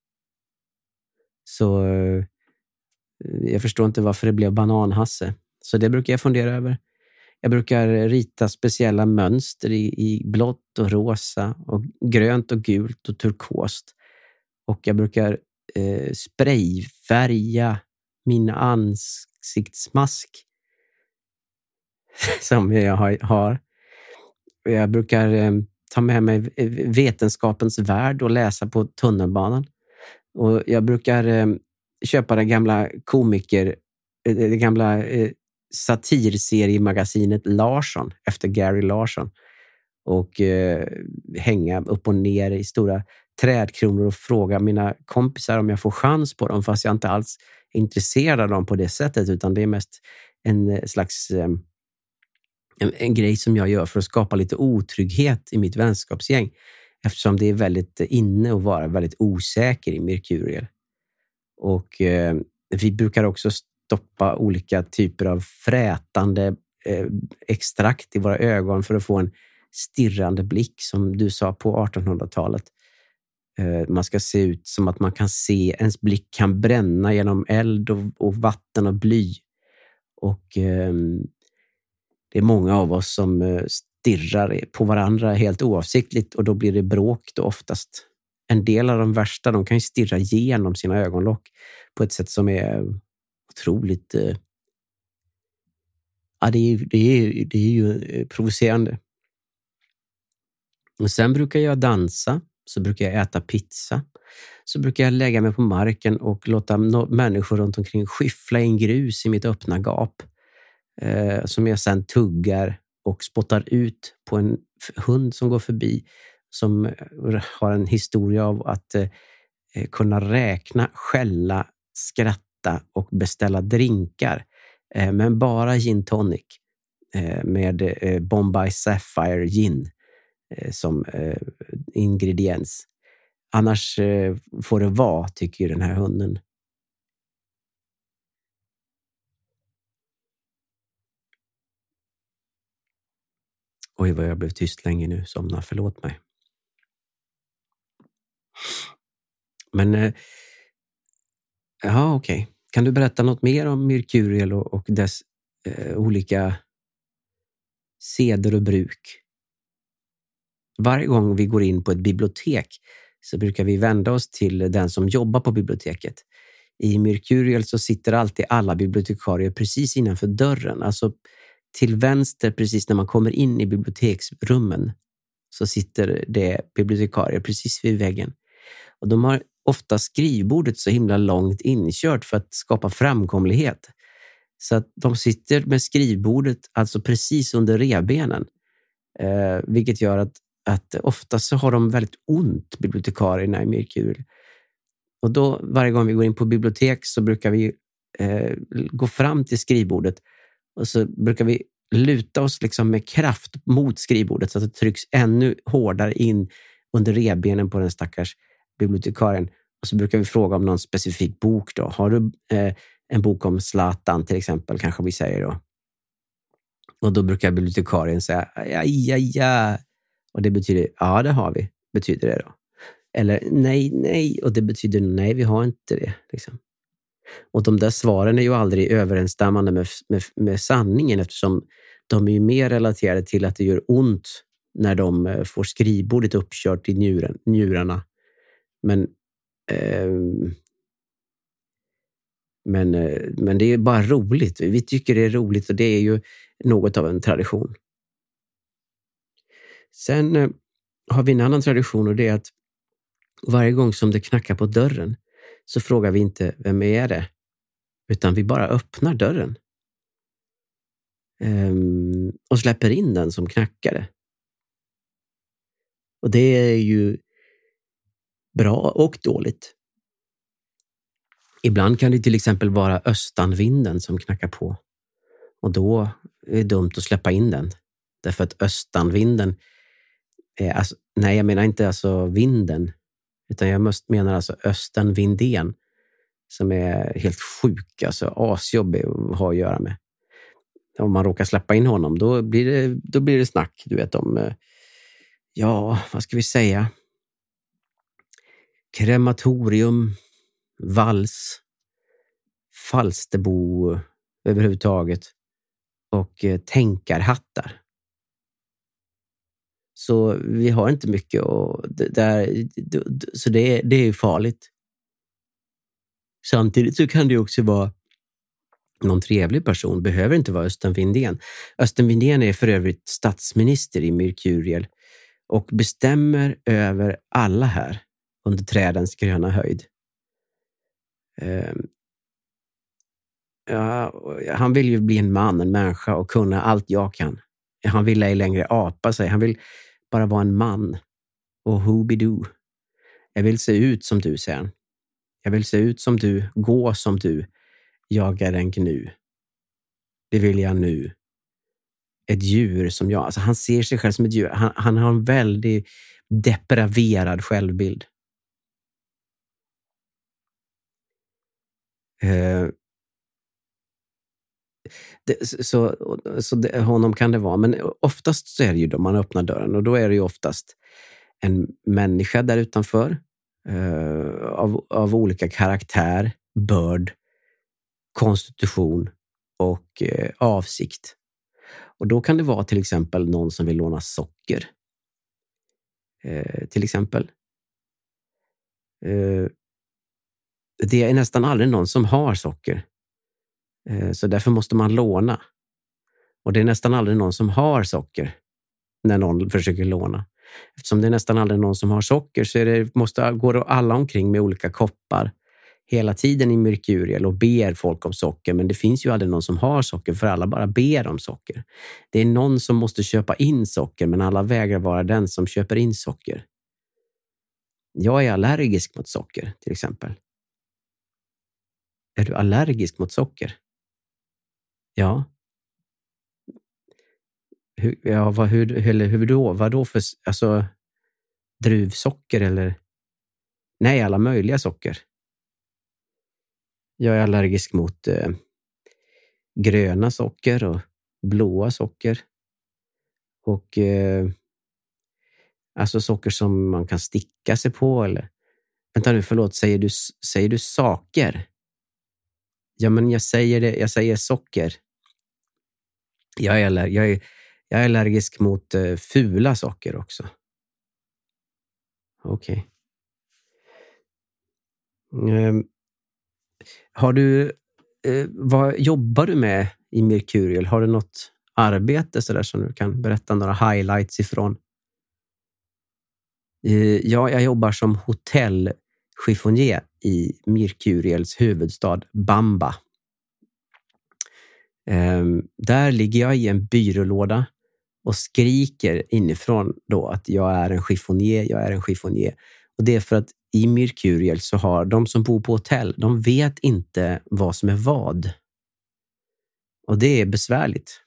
Så jag förstår inte varför det blev Bananhasse. Så det brukar jag fundera över. Jag brukar rita speciella mönster i blått och rosa och grönt och gult och turkost. Och jag brukar sprayfärga min ansiktsmask som jag har. Jag brukar ta med mig Vetenskapens värld och läsa på tunnelbanan. Och jag brukar köpa det gamla satirseriemagasinet Larsson efter Gary Larsson och hänga upp och ner i stora trädkronor och fråga mina kompisar om jag får chans på dem, fast jag inte alls är intresserad av dem på det sättet, utan det är mest en slags en grej som jag gör för att skapa lite otrygghet i mitt vänskapsgäng, eftersom det är väldigt inne att vara väldigt osäker i Merkuriel. Och vi brukar också stoppa olika typer av frätande extrakt i våra ögon för att få en stirrande blick, som du sa på 1800-talet. Man ska se ut som att man kan se, ens blick kan bränna genom eld och vatten och bly. Och det är många av oss som stirrar på varandra helt oavsiktligt, och då blir det bråk då oftast. En del av de värsta, de kan ju stirra igenom sina ögonlock på ett sätt som är otroligt... det är ju provocerande. Och sen brukar jag dansa, så brukar jag äta pizza, så brukar jag lägga mig på marken och låta människor runt omkring skyffla in grus i mitt öppna gap, som jag sen tuggar och spottar ut på en hund som går förbi, som har en historia av att kunna räkna, skälla, skratta och beställa drinkar, men bara gin tonic med Bombay Sapphire gin som ingrediens. Annars får det vara, tycker den här hunden. Oj, vad jag blev tyst länge nu. Somna, förlåt mig. Men ja, okej. Kan du berätta något mer om Merkuriel och dess olika seder och bruk? Varje gång vi går in på ett bibliotek så brukar vi vända oss till den som jobbar på biblioteket. I Merkuriel så sitter alltid alla bibliotekarier precis innanför dörren. Alltså till vänster, precis när man kommer in i biblioteksrummen, så sitter det bibliotekarier precis vid väggen. Och de har ofta skrivbordet så himla långt inkört för att skapa framkomlighet. Så att de sitter med skrivbordet alltså precis under revbenen. Vilket gör att ofta så har de väldigt ont, bibliotekarierna i Merkuriel. Och då varje gång vi går in på bibliotek så brukar vi gå fram till skrivbordet och så brukar vi luta oss liksom med kraft mot skrivbordet så att det trycks ännu hårdare in under revbenen på den stackars bibliotekarien. Och så brukar vi fråga om någon specifik bok då. Har du en bok om Zlatan till exempel, kanske vi säger då. Och då brukar bibliotekarien säga ja. Och det betyder ja, det har vi. Betyder det då? Eller nej. Och det betyder nej, vi har inte det. Liksom. Och de där svaren är ju aldrig överensstämmande med sanningen, eftersom de är ju mer relaterade till att det gör ont när de får skrivbordet uppkört i njurarna. Men det är bara roligt. Vi tycker det är roligt och det är ju något av en tradition. Sen har vi en annan tradition och det är att varje gång som det knackar på dörren så frågar vi inte vem är det, utan vi bara öppnar dörren och släpper in den som knackade. Och det är ju bra och dåligt. Ibland kan det till exempel vara östanvinden som knackar på. Och då är det dumt att släppa in den. Därför att östanvinden är alltså, nej, jag menar inte alltså vinden, utan jag menar alltså Östen Vindén som är helt sjuk, alltså asjobbig att ha att göra med. Om man råkar släppa in honom, då blir det snack, du vet, om ja, vad ska vi säga? Krematorium, vals, Falsterbo överhuvudtaget och tänkarhattar. Så vi har inte mycket och så det är ju farligt. Samtidigt så kan det också vara någon trevlig person, behöver inte vara Östen Vindén. Östen Vindén är för övrigt statsminister i Merkuriel och bestämmer över alla här under trädens gröna höjd. Han vill ju bli en man, en människa och kunna allt jag kan. Han vill ej längre apa sig. Han vill bara vara en man. Och hoobidoo. Jag vill se ut som du, säger han. Jag vill se ut som du, gå som du. Jag är en gnu. Det vill jag nu. Ett djur som jag. Alltså han ser sig själv som ett djur. Han har en väldigt depraverad självbild. Honom kan det vara. Men oftast så är det ju då man öppnar dörren. Och då är det ju oftast en människa där utanför. Av olika karaktär, börd, konstitution och avsikt. Och då kan det vara till exempel någon som vill låna socker. Till exempel. Det är nästan aldrig någon som har socker. Så därför måste man låna. Och det är nästan aldrig någon som har socker när någon försöker låna. Eftersom det är nästan aldrig någon som har socker så måste gå alla omkring med olika koppar hela tiden i Merkuriel och ber folk om socker. Men det finns ju aldrig någon som har socker för alla bara ber om socker. Det är någon som måste köpa in socker men alla vägrar vara den som köper in socker. Jag är allergisk mot socker till exempel. Är du allergisk mot socker? Ja. Hur då? Vad då för, alltså, druvsocker eller? Nej, alla möjliga socker. Jag är allergisk mot gröna socker och blåa socker. Och alltså socker som man kan sticka sig på eller. Vänta nu, förlåt, säger du saker? Ja, men jag säger det, jag säger socker. Jag är allergisk mot fula socker också. Okej. Har du vad jobbar du med i Merkuriel? Har du något arbete så där som du kan berätta några highlights ifrån? Ja, jag jobbar som hotellchiffonier i Merkuriels huvudstad Bamba. Där ligger jag i en byrålåda och skriker inifrån då att jag är en chiffonier. Och det är för att i Merkuriel så har de som bor på hotell, de vet inte vad som är vad. Och det är besvärligt.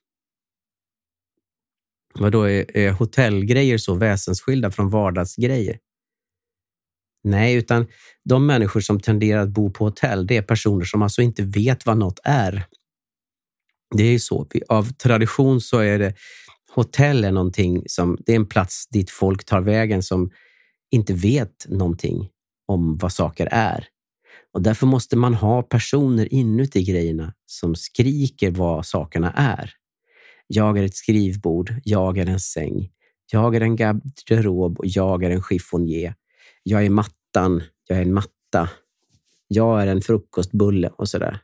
Vadå, är hotellgrejer så väsensskilda från vardagsgrejer? Nej, utan de människor som tenderar att bo på hotell, det är personer som alltså inte vet vad något är. Det är ju så. Av tradition så är det hotell är någonting som, det är en plats dit folk tar vägen som inte vet någonting om vad saker är. Och därför måste man ha personer inuti grejerna som skriker vad sakerna är. Jag är ett skrivbord, jag är en säng, Jag är en garderob och jag är en chiffonier. Jag är mattan, jag är en matta. Jag är en frukostbulle och sådär.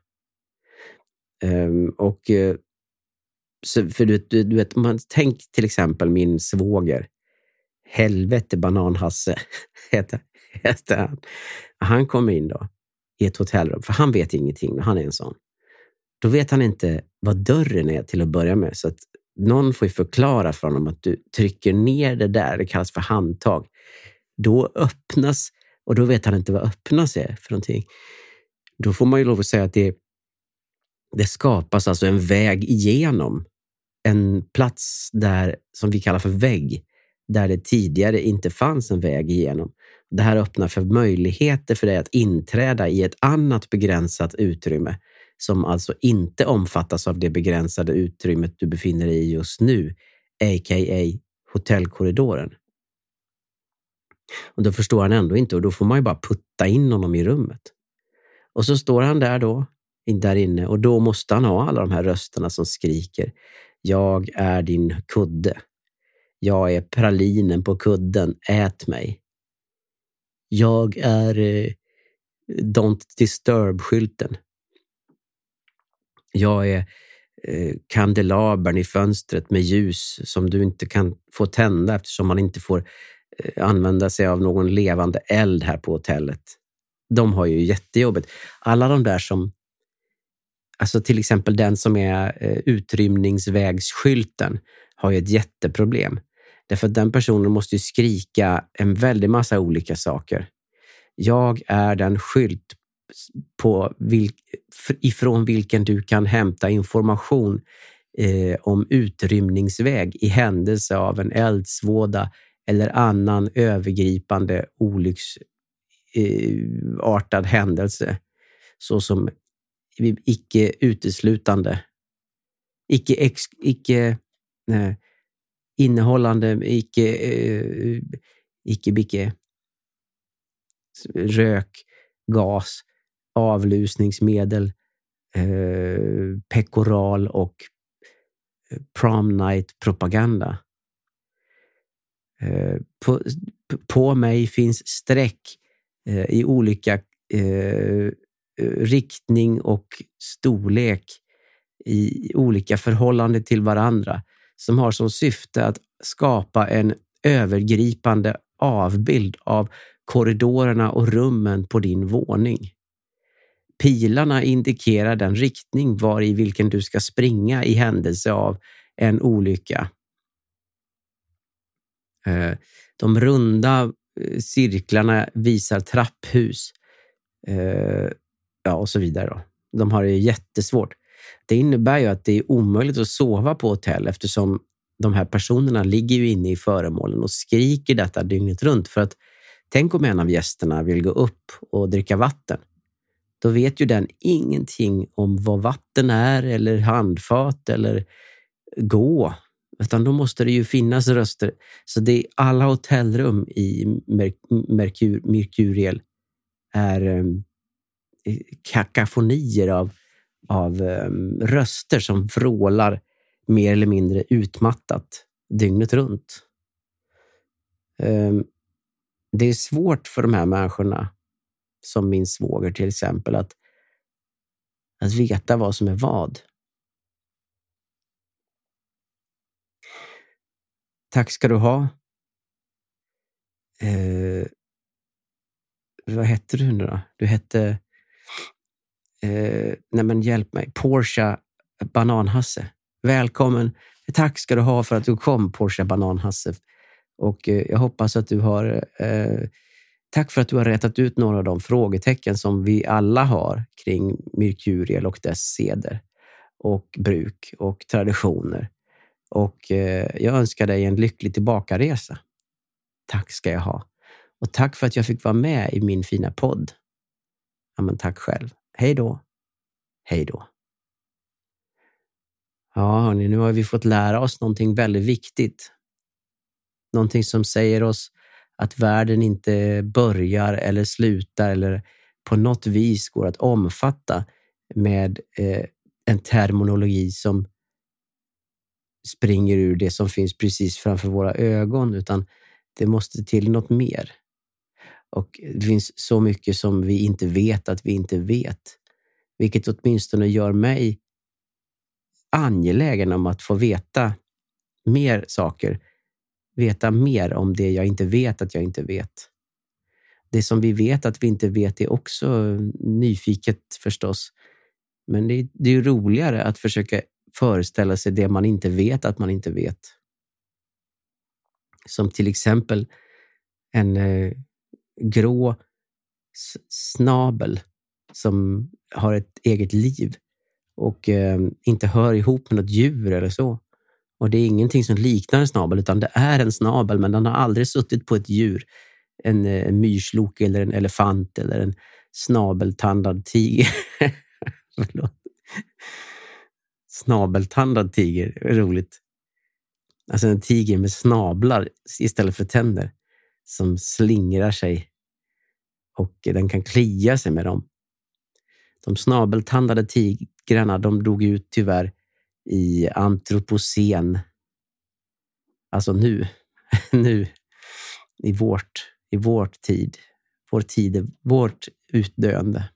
För du vet, man tänk till exempel min svåger. Helvete bananhasse heter han. Han kommer in då i ett hotellrum, för han vet ingenting när han är en sån. Då vet han inte vad dörren är till att börja med, så att någon får ju förklara för honom att du trycker ner det där, det kallas för handtag. Då öppnas, och då vet han inte vad öppnas är för någonting. Då får man ju lov att säga att det skapas alltså en väg igenom en plats där, som vi kallar för vägg, där det tidigare inte fanns en väg igenom. Det här öppnar för möjligheter för dig att inträda i ett annat begränsat utrymme som alltså inte omfattas av det begränsade utrymmet du befinner dig i just nu, a.k.a. hotellkorridoren. Och då förstår han ändå inte, och då får man ju bara putta in honom i rummet. Och så står han där inne, och då måste han ha alla de här rösterna som skriker: jag är din kudde. Jag är pralinen på kudden, ät mig. Jag är Don't Disturb-skylten. Jag är kandelabern i fönstret med ljus som du inte kan få tända eftersom man inte får använda sig av någon levande eld här på hotellet. De har ju jättejobbigt. Alla de där som, alltså till exempel den som är utrymningsvägsskylten, har ju ett jätteproblem. Därför att den personen måste ju skrika en väldig massa olika saker. Jag är den skylt ifrån vilken du kan hämta information om utrymningsväg i händelse av en eldsvåda eller annan övergripande olycksartad händelse, såsom icke uteslutande, innehållande, icke rök, gas, avlusningsmedel, pekoral och prom night propaganda. På mig finns streck i olika riktning och storlek i olika förhållande till varandra, som har som syfte att skapa en övergripande avbild av korridorerna och rummen på din våning. Pilarna indikerar den riktning var i vilken du ska springa i händelse av en olycka. De runda cirklarna visar trapphus. Och så vidare då. De har det jättesvårt. Det innebär ju att det är omöjligt att sova på hotell, eftersom de här personerna ligger ju inne i föremålen och skriker detta dygnet runt. För att tänk om en av gästerna vill gå upp och dricka vatten. Då vet ju den ingenting om vad vatten är eller handfat eller gå. Utan då måste det ju finnas röster. Så det är alla hotellrum i Mercurial är kakafonier av röster som vrålar mer eller mindre utmattat dygnet runt. Det är svårt för de här människorna, som min svåger till exempel, att veta vad som är vad. Tack ska du ha. Vad hette du nu då? Du hette... nej men hjälp mig. Porsche Bananhasse. Välkommen. Tack ska du ha för att du kom, Porsche Bananhasse. Och jag hoppas att du har... tack för att du har rätat ut några av de frågetecken som vi alla har kring Mercurial och dess seder och bruk och traditioner. Och jag önskar dig en lycklig tillbakaresa. Tack ska jag ha. Och tack för att jag fick vara med i min fina podd. Ja, men tack själv. Hej då. Hej då. Ja, hörni, nu har vi fått lära oss någonting väldigt viktigt. Någonting som säger oss att världen inte börjar eller slutar eller på något vis går att omfatta med en terminologi som springer ur det som finns precis framför våra ögon, utan det måste till något mer. Och det finns så mycket som vi inte vet att vi inte vet. Vilket åtminstone gör mig angelägen om att få veta mer saker. Veta mer om det jag inte vet att jag inte vet. Det som vi vet att vi inte vet är också nyfiket förstås. Men det är ju roligare att försöka föreställa sig det man inte vet att man inte vet. Som till exempel en grå snabel som har ett eget liv och inte hör ihop med något djur eller så. Och det är ingenting som liknar en snabel, utan det är en snabel, men den har aldrig suttit på ett djur. En myrslok eller en elefant eller en snabeltandad tiger. Förlåt. Snabeltandad tiger, roligt. Alltså en tiger med snablar istället för tänder som slingrar sig och den kan klia sig med dem. De snabeltandade tigrarna, de dog ut tyvärr i antropocen. Alltså nu i vår tid är vårt utdöende.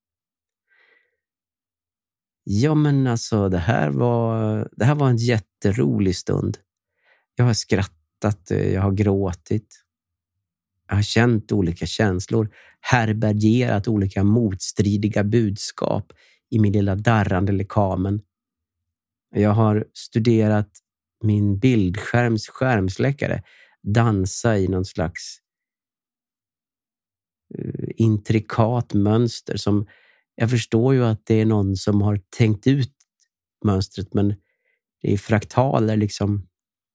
Ja, men alltså det här var en jätterolig stund. Jag har skrattat, jag har gråtit. Jag har känt olika känslor, härbärgerat olika motstridiga budskap i min lilla darrande lekamen. Jag har studerat min bildskärms skärmsläckare dansa i någon slags intrikat mönster som jag förstår ju att det är någon som har tänkt ut mönstret, men det är fraktaler liksom.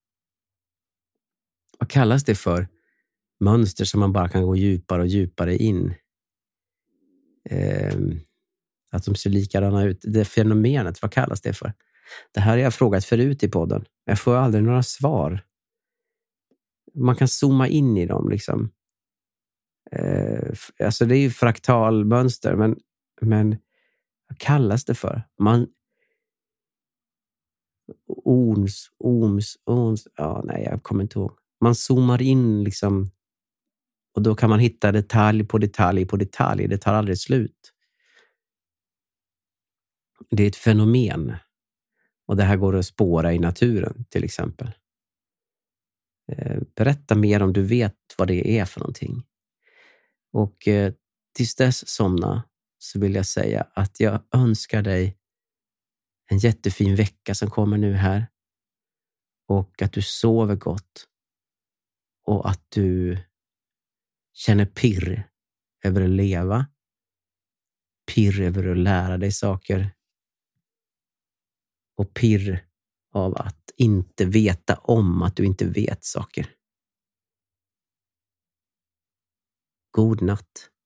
Vad kallas det för? Mönster som man bara kan gå djupare och djupare in. Att de ser likadana ut. Det fenomenet, vad kallas det för? Det här har jag frågat förut i podden. Jag får aldrig några svar. Man kan zooma in i dem liksom. Alltså det är ju fraktalmönster, men vad kallas det för? Jag kommer inte ihåg. Man zoomar in liksom, och då kan man hitta detalj på detalj på detalj. Det tar aldrig slut. Det är ett fenomen. Och det här går att spåra i naturen till exempel. Berätta mer om du vet vad det är för någonting. Och tills dess somna så vill jag säga att jag önskar dig en jättefin vecka som kommer nu här. Och att du sover gott. Och att du känner pirr över att leva. Pirr över att lära dig saker. Och pirr av att inte veta om att du inte vet saker. God natt.